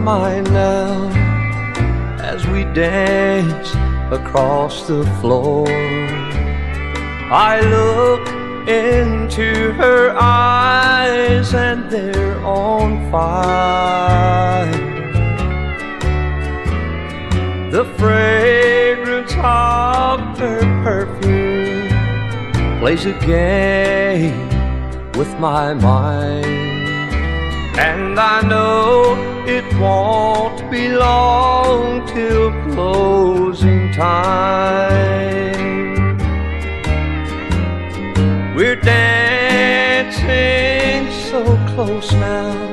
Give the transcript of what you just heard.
mind now as we dance across the floor. I look into her eyes and they're on fire. The fragrance of her perfume plays a game with my mind, and I know it won't be long till closing time. We're dancing so close now,